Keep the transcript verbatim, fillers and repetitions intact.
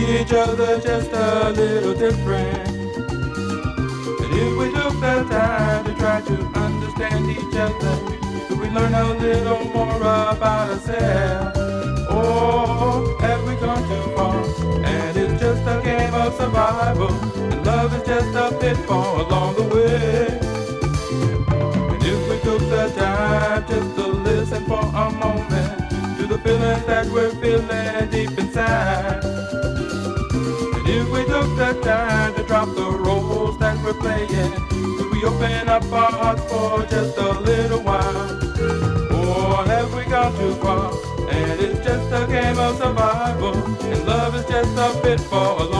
each other just a little different. And if we took the time to try to understand each other, could we learn a little more about ourselves? Oh, have we gone too far? And it's just a game of survival, and love is just a pitfall along the way. And if we took the time just to listen for a moment to the feelings that we're feeling deep inside, and if we took the time to drop the roles that we're playing, could we open up our hearts for just a little while? Or have we gone too far? And it's just a game of survival, and love is just a pitfall along